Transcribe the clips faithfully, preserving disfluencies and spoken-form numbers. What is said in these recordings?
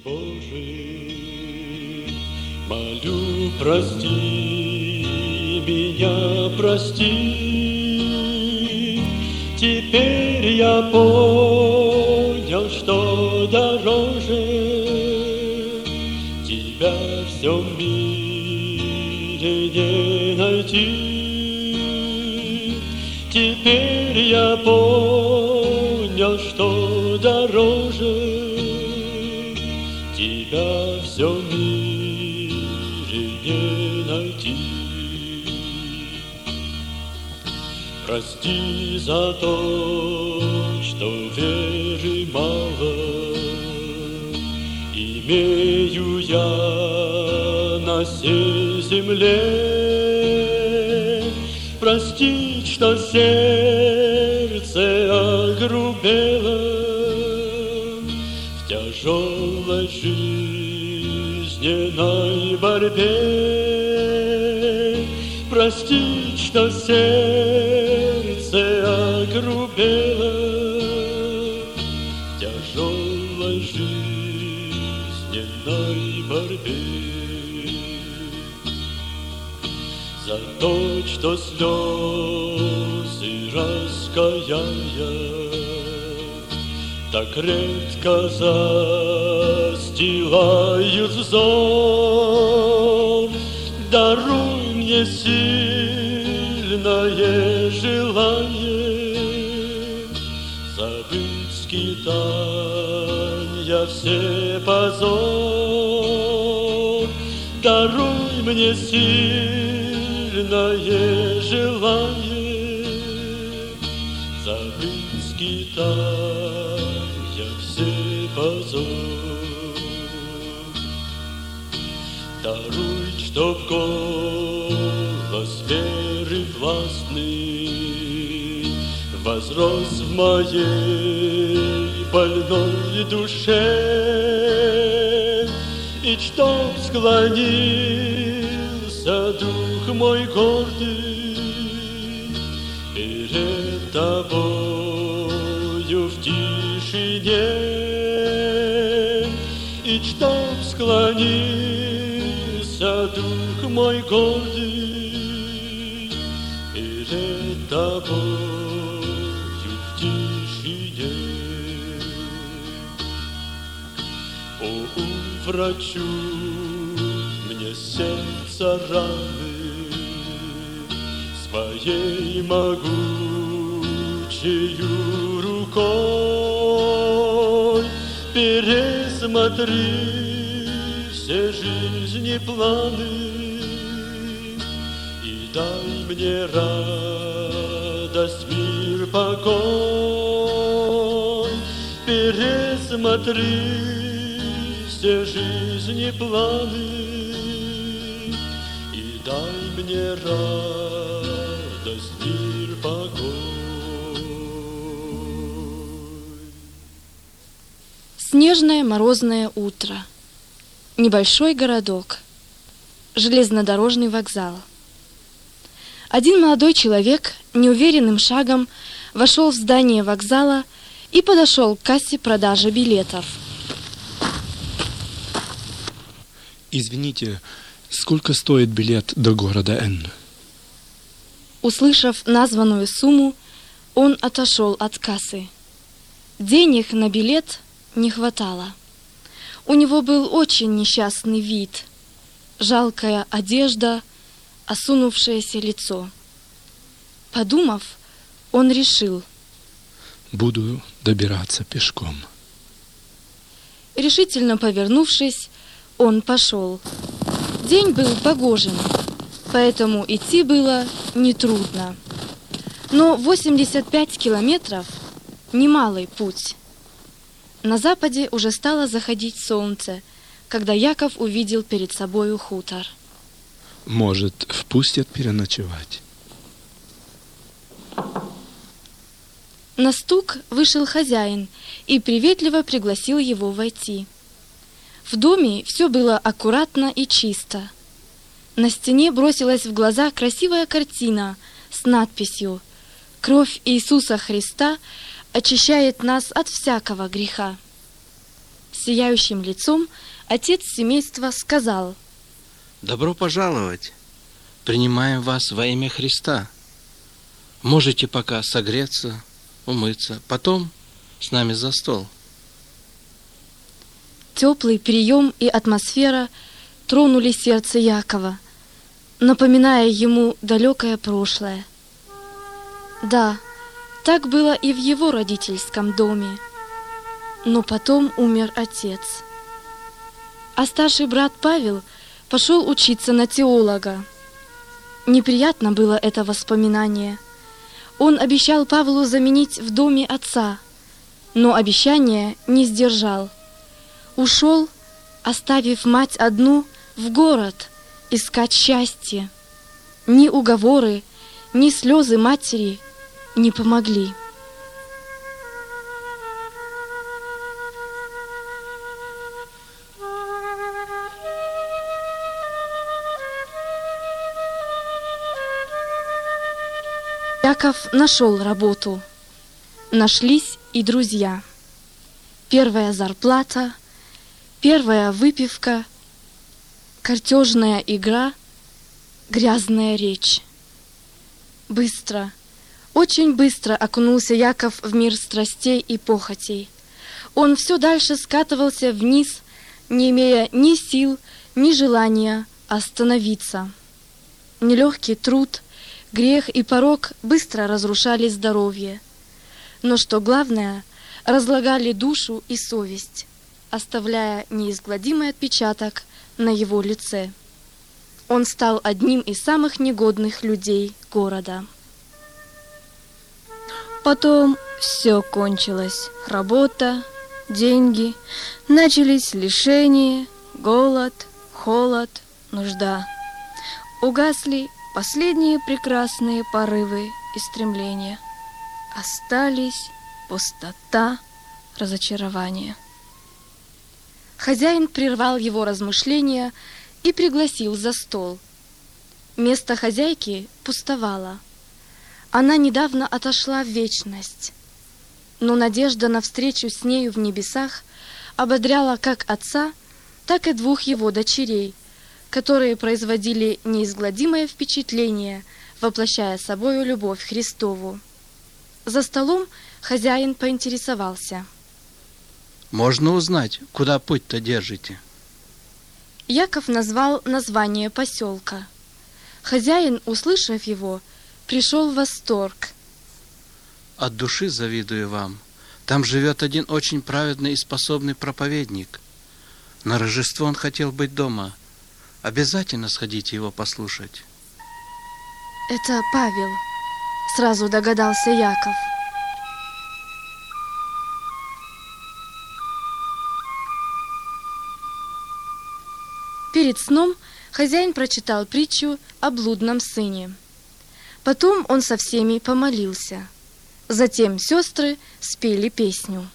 Боже, молю, прости меня, прости. Теперь я понял, что дороже тебя в всем мире не найти. Теперь я понял, что дороже тебя в всем мире не найти. Прости за то, что веры мало имею я на сей земле. Прости, что сердце огрубело в тяжелой жизненной борьбе. Прости, что сердце огрубело в тяжелой жизненной борьбе. За то, что слезы раскаяния так редко застилают взор, даруй мне сильное желание забыть скитанья все позор. Даруй мне сильное желание забыть скитанья все позор. Даруй, чтоб голос веры властный возрос в моей больной душе, и чтоб склонился дух мой гордый перед тобою в тишине, и чтоб склонился дух мой гордый перед тобою в тишине. О, врачу мне сердце раны своей могучею рукой, пересмотри все жизни планы и дай мне радость, мир, покой. Пересмотри все жизни планы и дай мне радость, мир, покой. Снежное морозное утро. Небольшой городок. Железнодорожный вокзал. Один молодой человек неуверенным шагом вошел в здание вокзала и подошел к кассе продажи билетов. Извините, сколько стоит билет до города Н? Услышав названную сумму, он отошел от кассы. Денег на билет не хватало. У него был очень несчастный вид, жалкая одежда, осунувшееся лицо. Подумав, он решил: буду добираться пешком. Решительно повернувшись, он пошел. День был погожим, поэтому идти было нетрудно. Но восемьдесят пять километров – немалый путь. На западе уже стало заходить солнце, когда Яков увидел перед собою хутор. Может, впустят переночевать? На стук вышел хозяин и приветливо пригласил его войти. В доме все было аккуратно и чисто. На стене бросилась в глаза красивая картина с надписью «Кровь Иисуса Христа очищает нас от всякого греха». сияющим лицом, отец семейства сказал: «Добро пожаловать! Принимаем вас во имя Христа. Можете пока согреться, умыться, потом с нами за стол». Теплый прием и атмосфера тронули сердце Якова, напоминая ему далекое прошлое. Да, так было и в его родительском доме. Но потом умер отец. А старший брат Павел пошел учиться на теолога. Неприятно было это воспоминание. Он обещал Павлу заменить в доме отца, но обещание не сдержал. Ушел, оставив мать одну в город искать счастье. Ни уговоры, ни слезы матери не помогли. Яков нашел работу. Нашлись и друзья. Первая зарплата, первая выпивка, картежная игра, грязная речь. Быстро, очень быстро окунулся Яков в мир страстей и похотей. Он все дальше скатывался вниз, не имея ни сил, ни желания остановиться. Нелегкий труд, грех и порок быстро разрушали здоровье. Но что главное, разлагали душу и совесть, оставляя неизгладимый отпечаток на его лице. Он стал одним из самых негодных людей города. Потом все кончилось. Работа, деньги, начались лишения, голод, холод, нужда. Угасли последние прекрасные порывы и стремления. Остались пустота, разочарование. Хозяин прервал его размышления и пригласил за стол. Место хозяйки пустовало. Она недавно отошла в вечность. Но надежда на встречу с нею в небесах ободряла как отца, так и двух его дочерей, которые производили неизгладимое впечатление, воплощая собою любовь Христову. За столом хозяин поинтересовался: «Можно узнать, куда путь-то держите?» Яков назвал название поселка. Хозяин, услышав его, пришел в восторг. «От души завидую вам. Там живет один очень праведный и способный проповедник. На Рождество он хотел быть дома. Обязательно сходите его послушать». «Это Павел», — сразу догадался Яков. Перед сном хозяин прочитал притчу о блудном сыне. Потом он со всеми помолился. Затем сестры спели песню.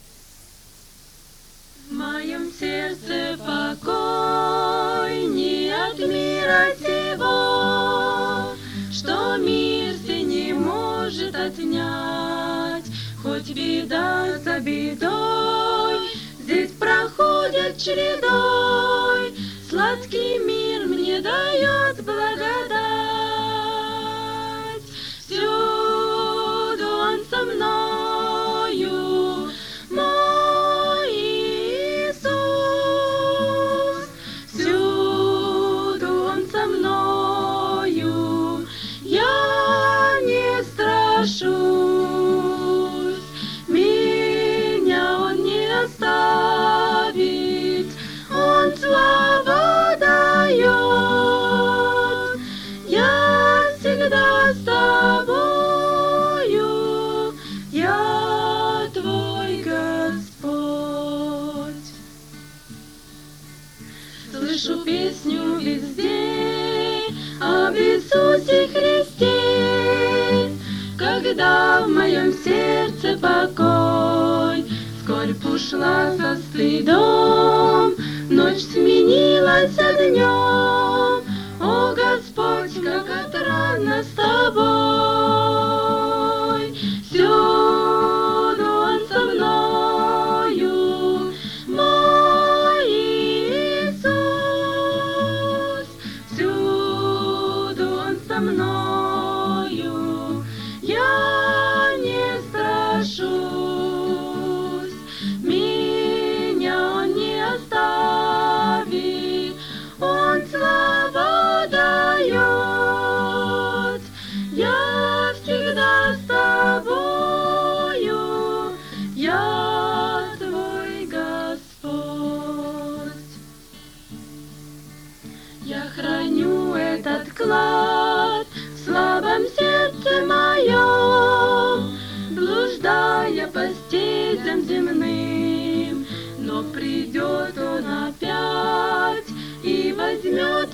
В моем сердце покой не от мира сего, что мир сей не может отнять. Хоть беда за бедой здесь проходят чередой, сладкий мир мне дает благодать. Всюду он со мною, мой Иисус. Всюду он со мною, я не страшусь. Меня он не оставит, он слава дает. Я всегда с тобою, я твой Господь. Слышу песню везде об Иисусе Христе, когда в моем сердце покой. Скорбь ушла со стыдом, ночь сменилась днем. О, Господь, как отрадно с тобой. Всюду он со мною, мой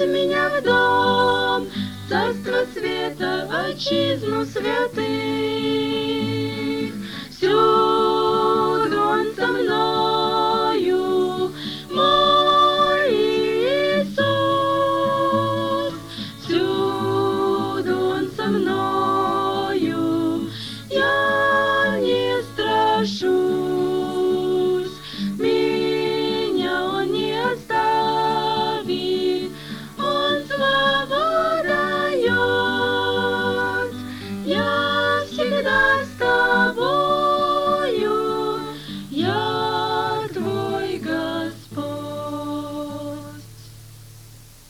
меня в дом, царство света, отчизну святых.